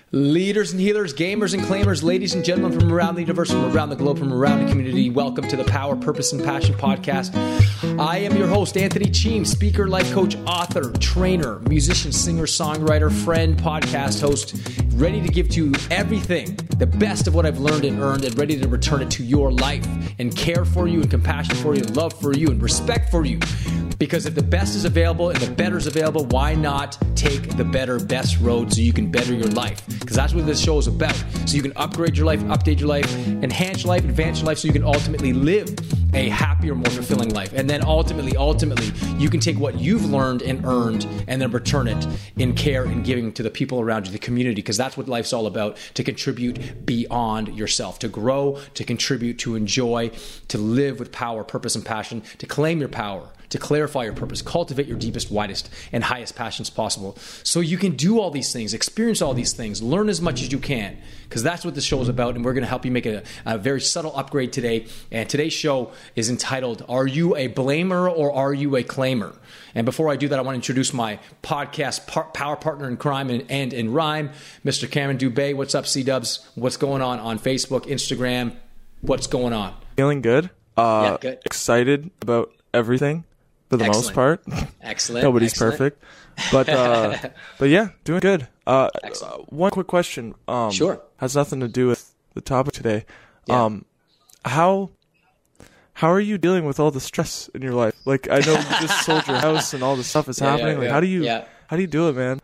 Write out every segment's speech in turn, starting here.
Leaders and healers, gamers and claimers, ladies and gentlemen from around the universe, from around the globe, from around the community, welcome to the Power, Purpose, and Passion podcast. I am your host, Anthony Cheem, speaker, life coach, author, trainer, musician, singer, songwriter, friend, podcast host, ready to give to you everything, the best of what I've learned and earned, and ready to return it to your life and care for you and compassion for you and love for you and respect for you. Because if the best is available and the better is available, why not take the better, best road so you can better your life? Because that's what this show is about. So you can upgrade your life, update your life, enhance your life, advance your life so you can ultimately live a happier, more fulfilling life. And then ultimately, you can take what you've learned and earned and then return it in care and giving to the people around you, the community, because that's what life's all about, to contribute beyond yourself, to grow, to contribute, to enjoy, to live with power, purpose, and passion, to claim your power, to clarify your purpose, cultivate your deepest, widest, and highest passions possible. So you can do all these things, experience all these things, learn as much as you can, because that's what this show is about, and we're going to help you make a very subtle upgrade today. And today's show is entitled, Are You a Blamer or Are You a Claimer? And before I do that, I want to introduce my podcast power partner in crime and in rhyme, Mr. Cameron Dubé. What's up, C-Dubs? What's going on Facebook, Instagram? What's going on? Feeling good. Good. Excited about everything. For the most part. Excellent. Nobody's perfect. But yeah, doing good. One quick question. Sure. Has nothing to do with the topic today. Yeah. How are you dealing with all the stress in your life? Like, I know you just sold your house and all this stuff is happening. How do you do it, man?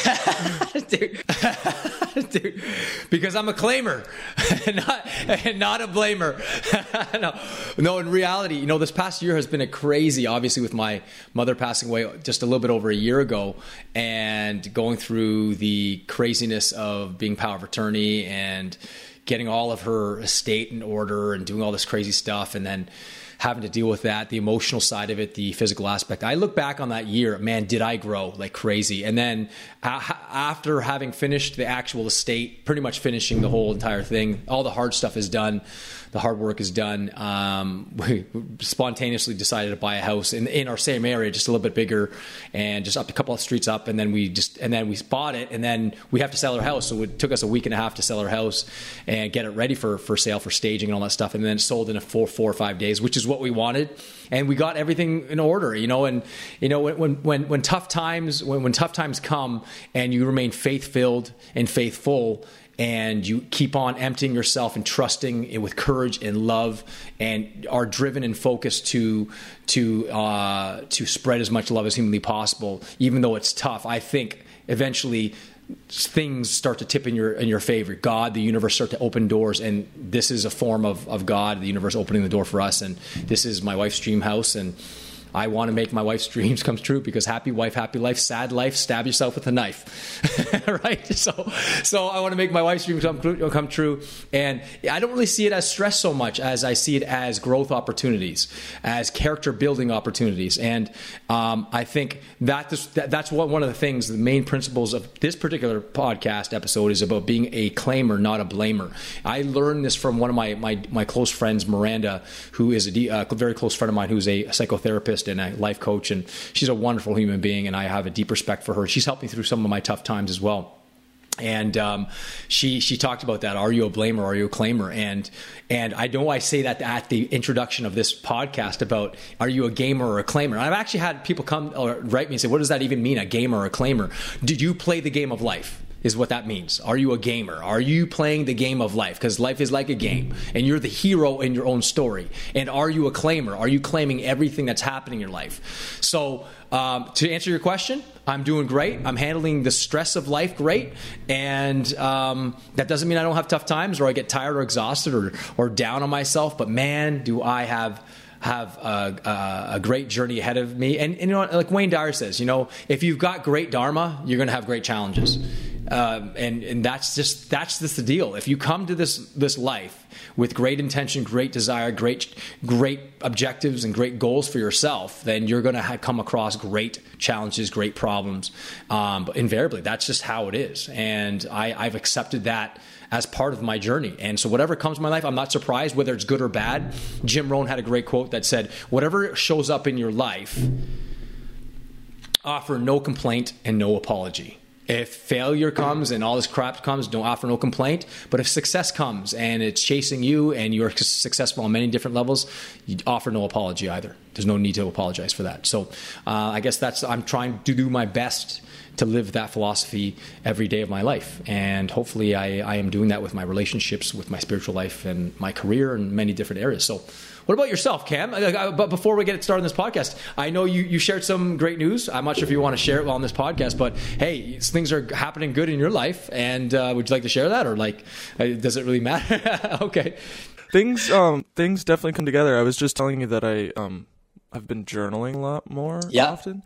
Dude, because I'm a claimer and not a blamer. No, in reality, this past year has been crazy, obviously, with my mother passing away just a little bit over a year ago and going through the craziness of being power of attorney and getting all of her estate in order and doing all this crazy stuff, and then having to deal with that, the emotional side of it, the physical aspect. I look back on that year, man, did I grow like crazy. And then after having finished the actual estate, pretty much finishing the whole entire thing, all the hard stuff is done. The hard work is done. We spontaneously decided to buy a house in our same area, just a little bit bigger, and just up a couple of streets up. And then we bought it, and then we have to sell our house. So it took us a week and a half to sell our house and get it ready for sale, for staging and all that stuff. And then it sold in 4 or 5 days, which is what we wanted. And we got everything in order, and when tough times come and you remain faith-filled and faithful, and you keep on emptying yourself and trusting with courage and love, and are driven and focused to spread as much love as humanly possible, even though it's tough, I think eventually things start to tip in your favor. God, the universe start to open doors, and this is a form of God, the universe opening the door for us. And this is my wife's dream house, and I want to make my wife's dreams come true, because happy wife, happy life, sad life, stab yourself with a knife, right? So I want to make my wife's dreams come true. And I don't really see it as stress so much as I see it as growth opportunities, as character building opportunities. And I think that's one of the things, the main principles of this particular podcast episode is about being a claimer, not a blamer. I learned this from one of my close friends, Miranda, who is a very close friend of mine, who's a psychotherapist and a life coach, and she's a wonderful human being, and I have a deep respect for her. She's helped me through some of my tough times as well. And she talked about that. Are you a blamer? Are you a claimer? And I know I say that at the introduction of this podcast about, are you a gamer or a claimer? And I've actually had people come or write me and say, what does that even mean, a gamer or a claimer? Did you play the game of life? Is what that means. Are you a gamer? Are you playing the game of life? Because life is like a game, and you're the hero in your own story. And are you a claimer? Are you claiming everything that's happening in your life? So to answer your question, I'm doing great. I'm handling the stress of life great. And that doesn't mean I don't have tough times, or I get tired or exhausted or down on myself. But man, do I have a great journey ahead of me. And like Wayne Dyer says, if you've got great dharma, you're going to have great challenges. And that's just the deal. If you come to this life with great intention, great desire, great objectives, and great goals for yourself, then you're going to come across great challenges, great problems. But invariably, that's just how it is. And I've accepted that as part of my journey. And so whatever comes in my life, I'm not surprised, whether it's good or bad. Jim Rohn had a great quote that said, whatever shows up in your life, offer no complaint and no apology. If failure comes and all this crap comes, don't offer no complaint. But if success comes and it's chasing you and you're successful on many different levels, you offer no apology either. There's no need to apologize for that. So I guess I'm trying to do my best to live that philosophy every day of my life. And hopefully I am doing that with my relationships, with my spiritual life and my career and many different areas. So what about yourself, Cam? But before we get started on this podcast, I know you shared some great news. I'm not sure if you want to share it on this podcast, but hey, things are happening good in your life. And would you like to share that, or does it really matter? Okay. Things definitely come together. I was just telling you that I've been journaling a lot more often.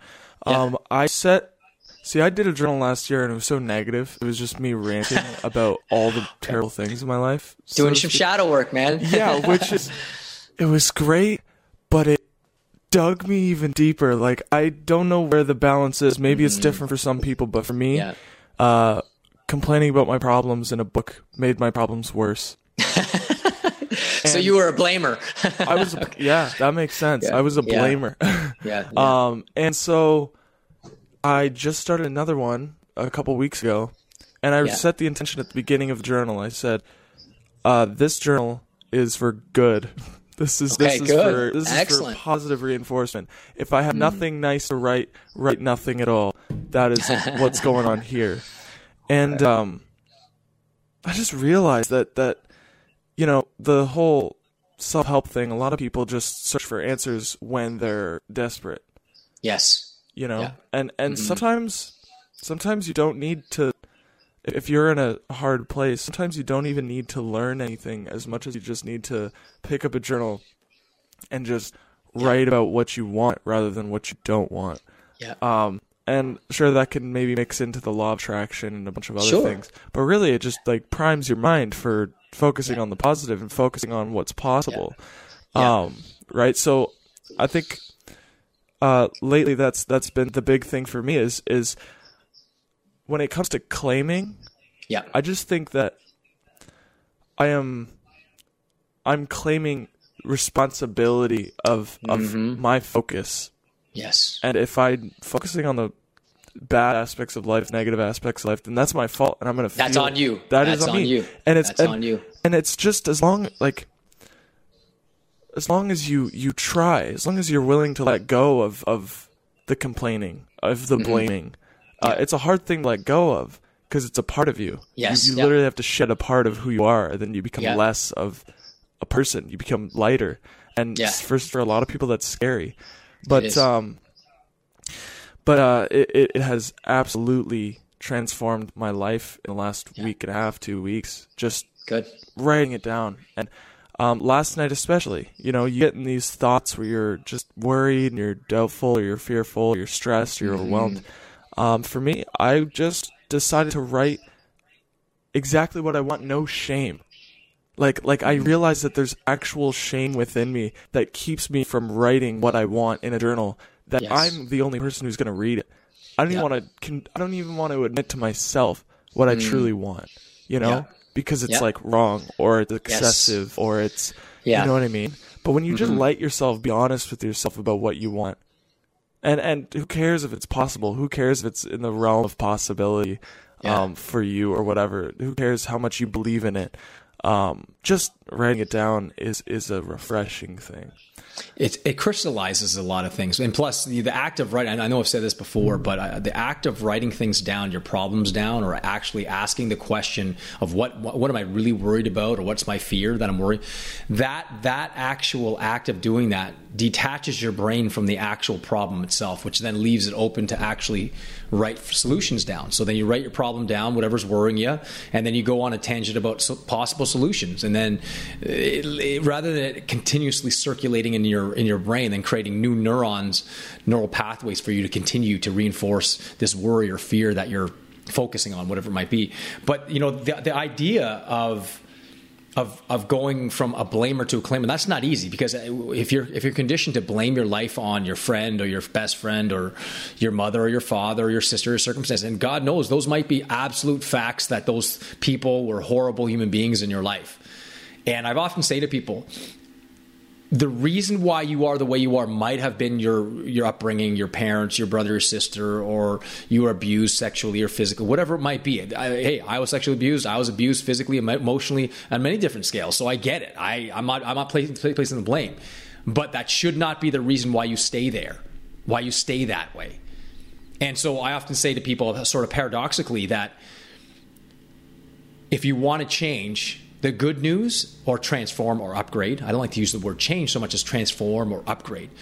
I did a journal last year and it was so negative. It was just me ranting about all the terrible things in my life. Doing some shadow work, man. Yeah, it was great, but it dug me even deeper. Like, I don't know where the balance is. Maybe it's different for some people, but for me, complaining about my problems in a book made my problems worse. So you were a blamer. That makes sense. I was a blamer. And so I just started another one a couple weeks ago, and I set the intention at the beginning of the journal. I said, this journal is for good. This is for positive reinforcement. If I have nothing nice to write nothing at all. That is what's going on here. And I just realized that the whole self-help thing, a lot of people just search for answers when they're desperate. Yes. And sometimes you don't need to, if you're in a hard place, sometimes you don't even need to learn anything as much as you just need to pick up a journal and just write about what you want rather than what you don't want. Yeah. And sure, that can maybe mix into the law of attraction and a bunch of other things, but really it just primes your mind for focusing on the positive and focusing on what's possible. Right. So I think, lately that's been the big thing for me is when it comes to claiming, I just think that I'm claiming responsibility of my focus. Yes. And if I'm focusing on the bad aspects of life, negative aspects of life, then that's my fault, and I'm going to feel that's on you. That's on me. You. And it's on you. And it's just as long as you try, as long as you're willing to let go of the complaining, of the blaming, it's a hard thing to let go of because it's a part of you. Yes. You literally have to shed a part of who you are, and then you become less of a person. You become lighter. And for a lot of people, that's scary. But it has absolutely transformed my life in the last week and a half, 2 weeks. Just writing it down. And last night especially, you get in these thoughts where you're just worried and you're doubtful or you're fearful or you're stressed or you're overwhelmed. For me, I just decided to write exactly what I want, no shame. Like I realized that there's actual shame within me that keeps me from writing what I want in a journal, that I'm the only person who's going to read it. I don't even want to admit to myself what I truly want, because it's wrong or it's excessive or it's, you know what I mean? But when you just let yourself be honest with yourself about what you want, and who cares if it's possible? Who cares if it's in the realm of possibility for you or whatever? Who cares how much you believe in it? Just writing it down is a refreshing thing. It crystallizes a lot of things, and plus the act of writing. I know I've said this before, but the act of writing things down, your problems down, or actually asking the question of what am I really worried about, or what's my fear that I'm worried. That actual act of doing that detaches your brain from the actual problem itself, which then leaves it open to actually write solutions down. So then you write your problem down, whatever's worrying you, and then you go on a tangent about possible solutions. And then rather than it continuously circulating in your brain and creating new neural pathways for you to continue to reinforce this worry or fear that you're focusing on, whatever it might be. But the idea of going from a blamer to a claimer, that's not easy, because if you're conditioned to blame your life on your friend or your best friend or your mother or your father or your sister or circumstance, and God knows those might be absolute facts that those people were horrible human beings in your life. And I've often say to people, the reason why you are the way you are might have been your upbringing, your parents, your brother or sister, or you were abused sexually or physically, whatever it might be. I was sexually abused. I was abused physically, emotionally, on many different scales. So I get it. I'm not placing the blame. But that should not be the reason why you stay there, why you stay that way. And so I often say to people, sort of paradoxically, that if you want to change, the good news, or transform or upgrade, I don't like to use the word change so much as transform or upgrade.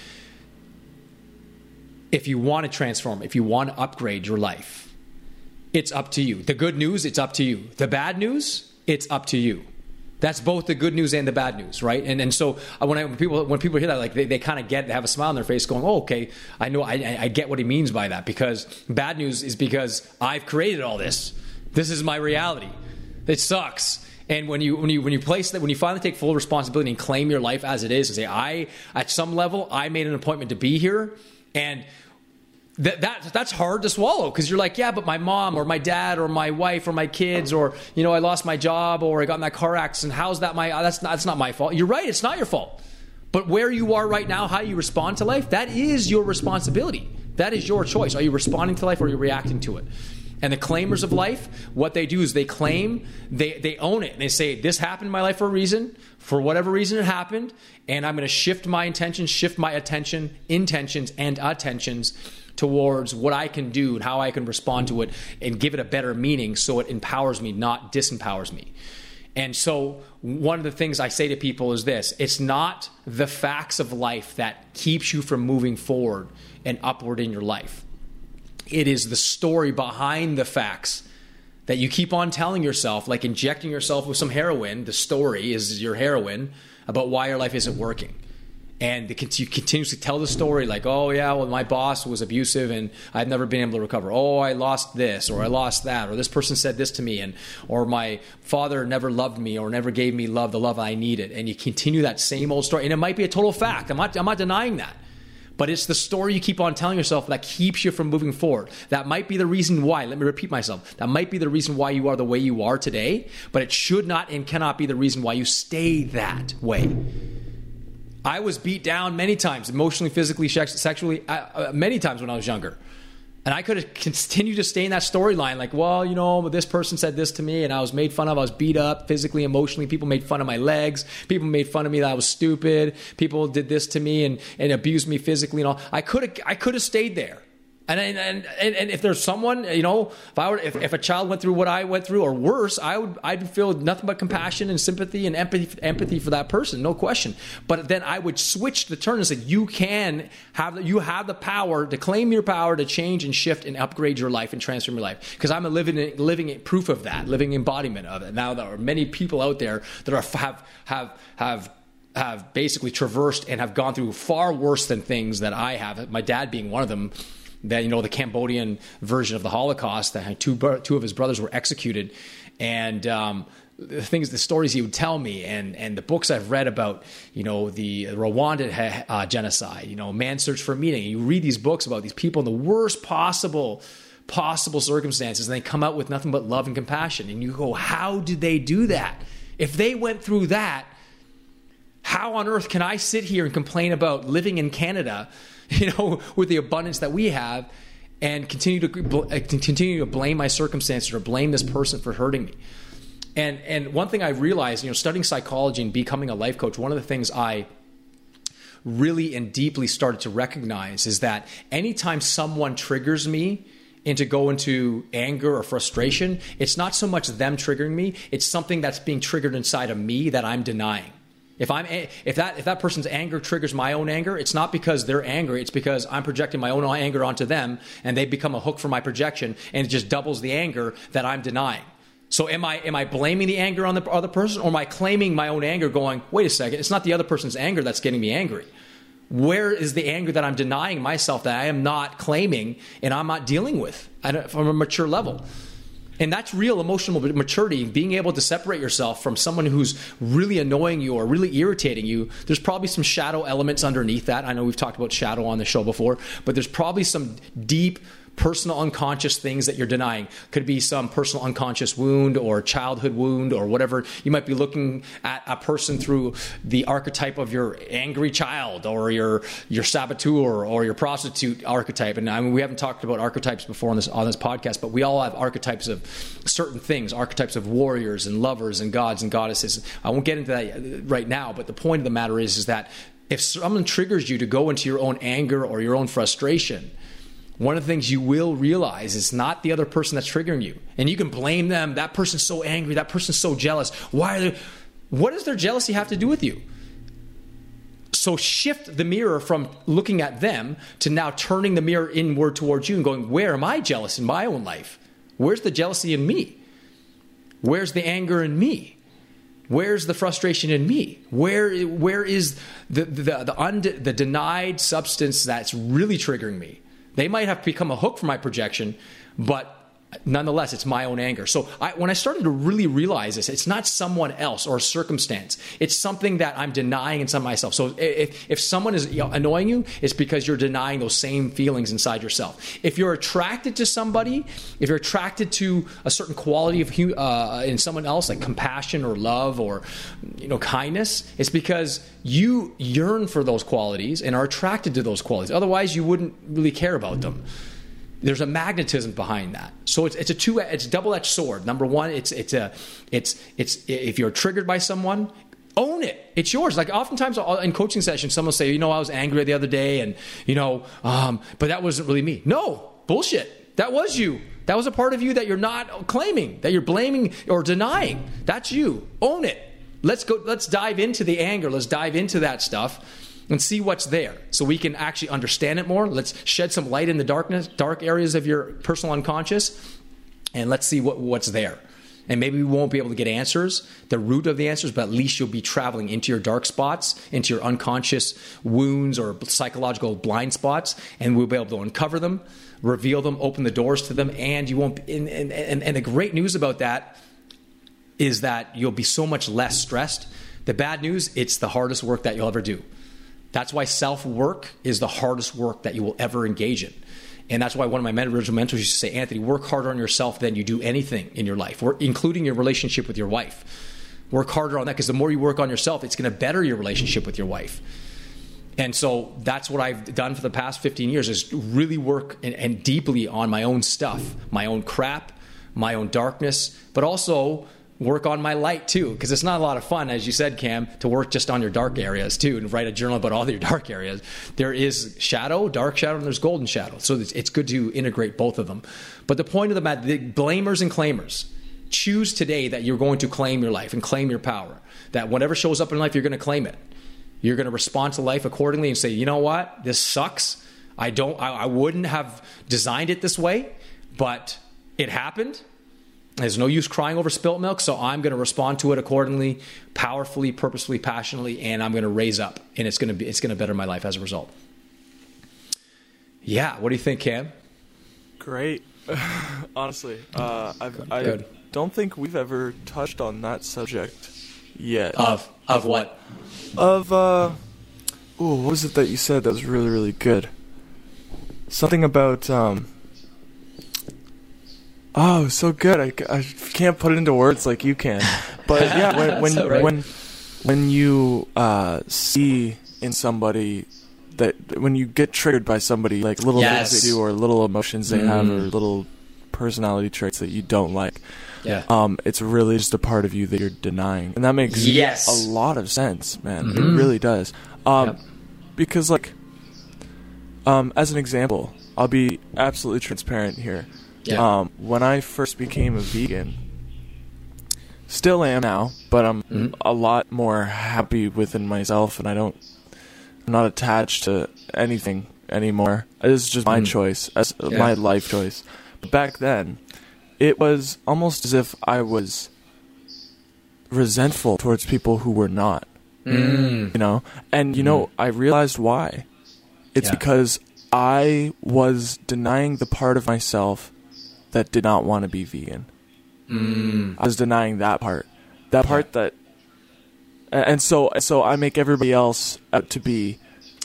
If you want to transform, if you want to upgrade your life, it's up to you. The good news, it's up to you. The bad news, it's up to you. That's both the good news and the bad news, right? And so when people hear that, like they kind of they have a smile on their face going, oh, okay, I know, I get what he means by that, because bad news is because I've created all this. This is my reality. It sucks. And when you place that, when you finally take full responsibility and claim your life as it is, and say, at some level, I made an appointment to be here, and that's hard to swallow, because you're like, yeah, but my mom or my dad or my wife or my kids, or I lost my job, or I got in that car accident. How's that that's not my fault? You're right, it's not your fault. But where you are right now, how you respond to life, that is your responsibility. That is your choice. Are you responding to life, or are you reacting to it? And the claimers of life, what they do is they claim, they own it. And they say, this happened in my life for a reason, for whatever reason it happened, and I'm going to shift my intentions, intentions and attentions towards what I can do and how I can respond to it and give it a better meaning so it empowers me, not disempowers me. And so one of the things I say to people is this: it's not the facts of life that keeps you from moving forward and upward in your life. It is the story behind the facts that you keep on telling yourself, like injecting yourself with some heroin. The story is your heroin about why your life isn't working. And you continuously tell the story like, oh, yeah, well, my boss was abusive and I've never been able to recover. Oh, I lost this, or I lost that, or this person said this to me, or my father never loved me or never gave me the love I needed. And you continue that same old story. And it might be a total fact. I'm not denying that. But it's the story you keep on telling yourself that keeps you from moving forward. That might be the reason why. Let me repeat myself. That might be the reason why you are the way you are today, but it should not and cannot be the reason why you stay that way. I was beat down many times, emotionally, physically, sexually, many times when I was younger. And I could have continued to stay in that storyline like, well, this person said this to me and I was made fun of. I was beat up physically, emotionally. People made fun of my legs. People made fun of me that I was stupid. People did this to me and abused me physically and all. I could have stayed there. And if there's someone, if a child went through what I went through or worse, I'd feel nothing but compassion and sympathy and empathy for that person, no question. But then I would switch the turn and say, you have the power to claim your power to change and shift and upgrade your life and transform your life. Because I'm a living proof of that, living embodiment of it. Now there are many people out there that have basically traversed and have gone through far worse than things that I have. My dad being one of them. That the Cambodian version of the Holocaust, that two of his brothers were executed, and the stories he would tell me, and the books I've read about, the Rwanda genocide, Man's Search for Meaning. You read these books about these people in the worst possible circumstances, and they come out with nothing but love and compassion. And you go, how did they do that? If they went through that, how on earth can I sit here and complain about living in Canada, with the abundance that we have, and continue to blame my circumstances or blame this person for hurting me? And one thing I realized, studying psychology and becoming a life coach, one of the things I really and deeply started to recognize is that anytime someone triggers me go into anger or frustration, it's not so much them triggering me, it's something that's being triggered inside of me that I'm denying. If that person's anger triggers my own anger, it's not because they're angry, it's because I'm projecting my own anger onto them, and they become a hook for my projection, and it just doubles the anger that I'm denying. So am I blaming the anger on the other person, or am I claiming my own anger going, wait a second, it's not the other person's anger that's getting me angry. Where is the anger that I'm denying myself, that I am not claiming and I'm not dealing with from a mature level? And that's real emotional maturity, being able to separate yourself from someone who's really annoying you or really irritating you. There's probably some shadow elements underneath that. I know we've talked about shadow on the show before, but there's probably some deep personal unconscious things that you're denying. Could be some personal unconscious wound or childhood wound or whatever. You might be looking at a person through the archetype of your angry child or your saboteur or your prostitute archetype. And I mean, we haven't talked about archetypes before on this podcast, but we all have archetypes of certain things, archetypes of warriors and lovers and gods and goddesses. I won't get into that right now, but the point of the matter is that if someone triggers you to go into your own anger or your own frustration, one of the things you will realize is not the other person that's triggering you. And you can blame them. That person's so angry. That person's so jealous. What does their jealousy have to do with you? So shift the mirror from looking at them to now turning the mirror inward towards you and going, where am I jealous in my own life? Where's the jealousy in me? Where's the anger in me? Where's the frustration in me? Where is the denied substance that's really triggering me? They might have become a hook for my projection, but nonetheless, it's my own anger. So when I started to really realize this, it's not someone else or a circumstance. It's something that I'm denying inside myself. So if someone is annoying you, it's because you're denying those same feelings inside yourself. If you're attracted to somebody, if you're attracted to a certain quality of in someone else, like compassion or love or kindness, it's because you yearn for those qualities and are attracted to those qualities. Otherwise, you wouldn't really care about them. There's a magnetism behind that. So it's a double-edged sword. Number one, it's if you're triggered by someone, own it. It's yours. Like oftentimes in coaching sessions, someone will say, I was angry the other day and, but that wasn't really me. No, bullshit. That was you. That was a part of you that you're not claiming, that you're blaming or denying. That's you. Own it. Let's dive into the anger. Let's dive into that stuff and see what's there so we can actually understand it more. Let's shed some light in the dark areas of your personal unconscious, and let's see what's there. And maybe we won't be able to get answers, the root of the answers, but at least you'll be traveling into your dark spots, into your unconscious wounds or psychological blind spots, and we'll be able to uncover them, reveal them, open the doors to them, and you won't. And the great news about that is that you'll be so much less stressed. The bad news, it's the hardest work that you'll ever do. That's why self-work is the hardest work that you will ever engage in. And that's why one of my original mentors used to say, Anthony, work harder on yourself than you do anything in your life, including your relationship with your wife. Work harder on that, because the more you work on yourself, it's going to better your relationship with your wife. And so that's what I've done for the past 15 years, is really work and deeply on my own stuff, my own crap, my own darkness, but also work on my light too, because it's not a lot of fun, as you said, Cam, to work just on your dark areas too and write a journal about all your dark areas. There is dark shadow, and there's golden shadow. So it's good to integrate both of them. But the point of the matter, the blamers and claimers, choose today that you're going to claim your life and claim your power. That whatever shows up in life, you're going to claim it. You're going to respond to life accordingly and say, you know what, this sucks. I wouldn't have designed it this way, but it happened. There's no use crying over spilt milk, so I'm going to respond to it accordingly, powerfully, purposefully, passionately, and I'm going to raise up, and it's going to better my life as a result. Yeah, what do you think, Cam? Great, honestly. I don't think we've ever touched on that subject yet. Of what? What was it that you said that was really, really good? Something about Oh, so good. I can't put it into words like you can. But yeah, when you see in somebody that when you get triggered by somebody, like little things they do or little emotions they have or little personality traits that you don't like, it's really just a part of you that you're denying. And that makes a lot of sense, man. Mm-hmm. It really does. Because like, as an example, I'll be absolutely transparent here. Yeah. When I first became a vegan, still am now, but I'm a lot more happy within myself, and I'm not attached to anything anymore. It's just my choice, my life choice. But back then, it was almost as if I was resentful towards people who were not. You know? And, I realized why. It's because I was denying the part of myself that did not want to be vegan. I was denying that part. That part that... And so I make everybody else out to be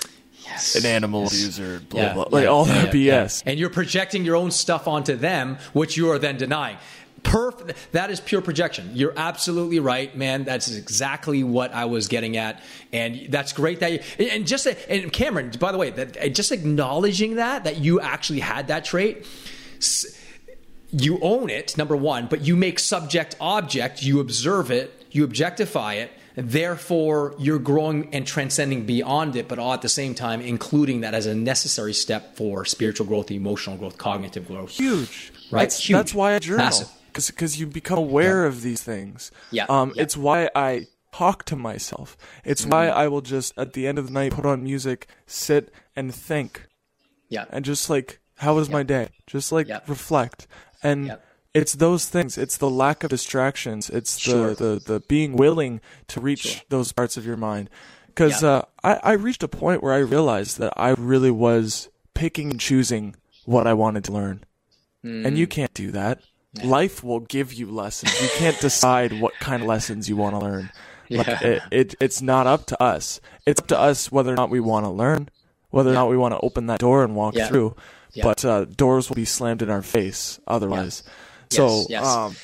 an animal abuser, blah, blah, like all that BS. And you're projecting your own stuff onto them, which you are then denying. That is pure projection. You're absolutely right, man. That's exactly what I was getting at. And that's great that you, and Cameron, by the way, that just acknowledging that you actually had that trait, you own it, number one, but you make subject object, you observe it, you objectify it, and therefore you're growing and transcending beyond it, but all at the same time including that as a necessary step for spiritual growth, emotional growth, cognitive growth. Huge. Right? Huge. That's why I journal. Because you become aware of these things. It's why I talk to myself. It's why I will just, at the end of the night, put on music, sit and think. And just like, how was my day? Just like reflect. And it's those things. It's the lack of distractions. It's the being willing to reach those parts of your mind. Because I reached a point where I realized that I really was picking and choosing what I wanted to learn. And you can't do that. Life will give you lessons. You can't decide what kind of lessons you want to learn. It's not up to us. It's up to us whether or not we want to learn, whether or not we want to open that door and walk through. But doors will be slammed in our face otherwise. Like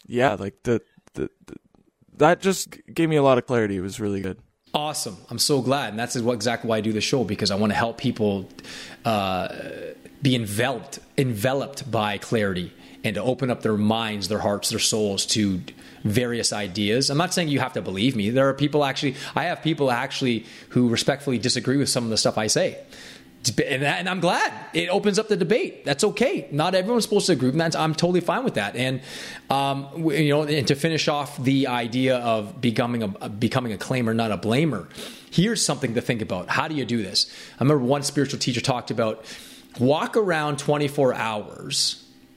that just gave me a lot of clarity. It was really good. Awesome. I'm so glad. And that's exactly why I do the show, because I want to help people be enveloped by clarity, and to open up their minds, their hearts, their souls to various ideas. I'm not saying you have to believe me. There are people I have people who respectfully disagree with some of the stuff I say. And I'm glad it opens up the debate. That's okay. Not everyone's supposed to agree with that. I'm totally fine with that. And, and to finish off the idea of becoming a claimer, not a blamer, here's something to think about. How do you do this? I remember one spiritual teacher talked about walk around 24 hours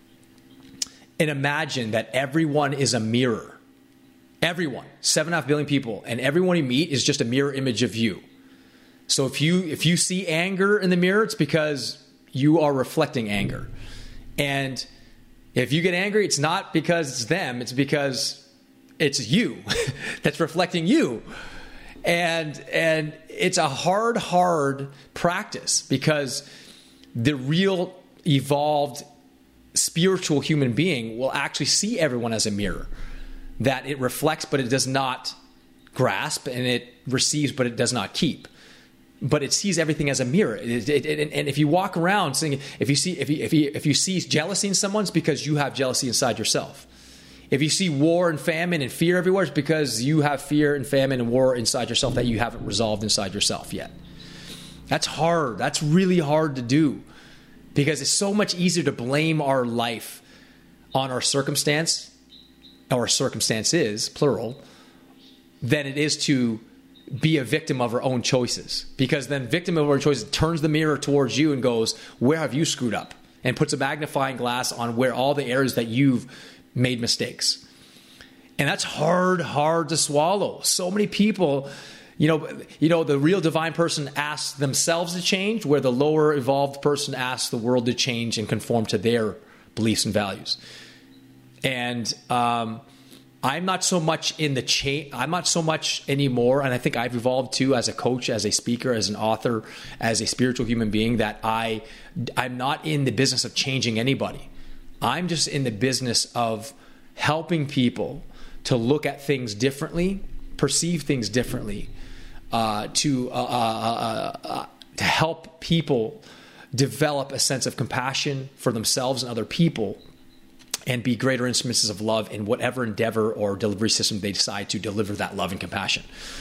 and imagine that everyone is a mirror. Everyone, 7.5 billion people, and everyone you meet is just a mirror image of you. So if you see anger in the mirror, it's because you are reflecting anger. And if you get angry, it's not because it's them, it's because it's you that's reflecting you. And it's a hard practice, because the real evolved spiritual human being will actually see everyone as a mirror, that it reflects but it does not grasp, and it receives but it does not keep, but it sees everything as a mirror. And if you walk around saying, if you see jealousy in someone, it's because you have jealousy inside yourself. If you see war and famine and fear everywhere, it's because you have fear and famine and war inside yourself that you haven't resolved inside yourself yet. That's hard. That's really hard to do, because it's so much easier to blame our life on our circumstance, or circumstances, plural, than it is to be a victim of our own choices. Because then victim of our choices turns the mirror towards you and goes, where have you screwed up? And puts a magnifying glass on where all the areas that you've made mistakes. And that's hard to swallow. So many people, the real divine person asks themselves to change, where the lower evolved person asks the world to change and conform to their beliefs and values. And I'm not so much in the change. I'm not so much anymore, and I think I've evolved too as a coach, as a speaker, as an author, as a spiritual human being, that I'm not in the business of changing anybody. I'm just in the business of helping people to look at things differently, perceive things differently, to help people develop a sense of compassion for themselves and other people, and be greater instruments of love in whatever endeavor or delivery system they decide to deliver that love and compassion.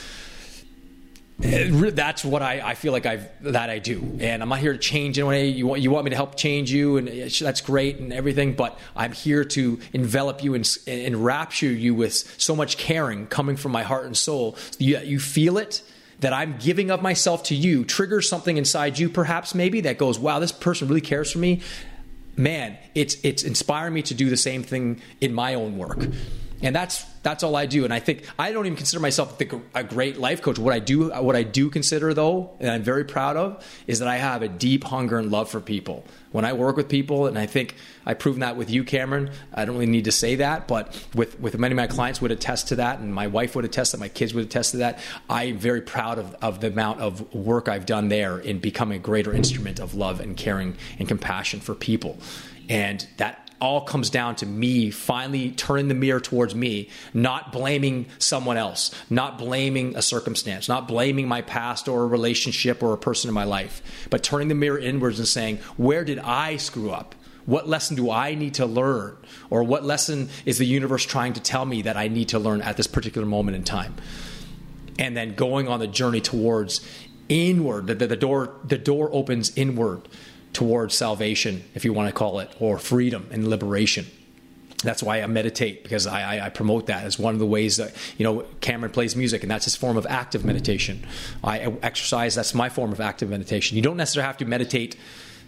That's what I feel like I do. And I'm not here to change anyone. You want me to help change you, and that's great and everything, but I'm here to envelop you and enrapture you with so much caring coming from my heart and soul. You feel it, that I'm giving of myself to you, triggers something inside you perhaps maybe that goes, wow, this person really cares for me. Man, it's inspiring me to do the same thing in my own work. And that's all I do. And I think I don't even consider myself a great life coach. What I do consider, though, and I'm very proud of, is that I have a deep hunger and love for people. When I work with people, and I think I've proven that with you, Cameron, I don't really need to say that, but with many of my clients would attest to that, and my wife would attest that, my kids would attest to that. I'm very proud of the amount of work I've done there in becoming a greater instrument of love and caring and compassion for people. And that all comes down to me finally turning the mirror towards me, not blaming someone else, not blaming a circumstance, not blaming my past or a relationship or a person in my life, but turning the mirror inwards and saying, where did I screw up? What lesson do I need to learn? Or what lesson is the universe trying to tell me that I need to learn at this particular moment in time? And then going on the journey towards inward, the door opens inward towards salvation, if you want to call it, or freedom and liberation. That's why I meditate, because I promote that as one of the ways that, Cameron plays music, and that's his form of active meditation. I exercise, that's my form of active meditation. You don't necessarily have to meditate,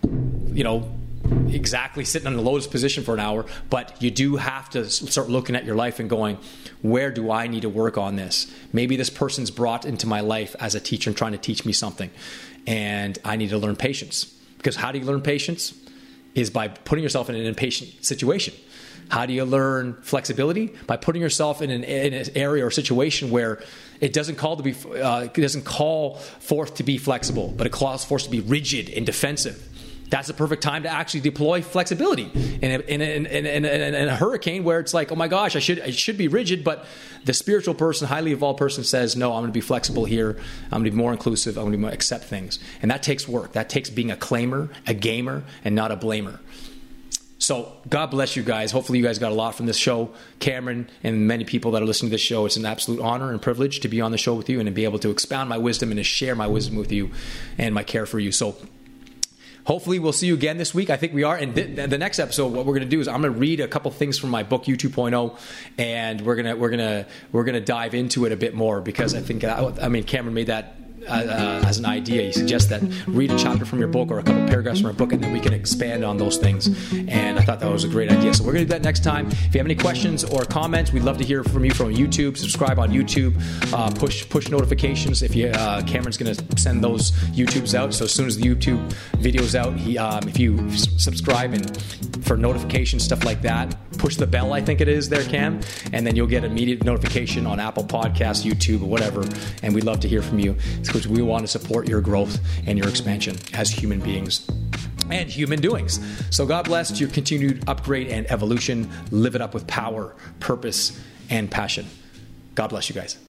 exactly sitting in the lotus position for an hour, but you do have to start looking at your life and going, where do I need to work on this? Maybe this person's brought into my life as a teacher and trying to teach me something, and I need to learn patience. Because how do you learn patience? Is by putting yourself in an impatient situation. How do you learn flexibility? By putting yourself in an area or situation where it doesn't call forth to be flexible, but it calls forth to be rigid and defensive. That's the perfect time to actually deploy flexibility in a hurricane where it's like, oh my gosh, I should be rigid, but the spiritual person, highly evolved person says, no, I'm going to be flexible here. I'm going to be more inclusive. I'm going to accept things. And that takes work. That takes being a claimer, a gamer, and not a blamer. So God bless you guys. Hopefully you guys got a lot from this show. Cameron and many people that are listening to this show, it's an absolute honor and privilege to be on the show with you and to be able to expound my wisdom and to share my wisdom with you and my care for you. So hopefully we'll see you again this week. I think we are. And the next episode, what we're going to do is I'm going to read a couple things from my book, You 2.0, and we're going to dive into it a bit more, because I think, Cameron made that as an idea. He suggests that read a chapter from your book or a couple paragraphs from your book, and then we can expand on those things. And I thought that was a great idea. So we're going to do that next time. If you have any questions or comments, we'd love to hear from you from YouTube. Subscribe on YouTube. Push notifications. If you Cameron's going to send those YouTubes out. So as soon as the YouTube video's out, if you subscribe and for notifications, stuff like that, push the bell, I think it is there, Cam, and then you'll get immediate notification on Apple Podcasts, YouTube, or whatever. And we'd love to hear from you, because we want to support your growth and your expansion as human beings and human doings. So God bless your continued upgrade and evolution. Live it up with power, purpose, and passion. God bless you guys.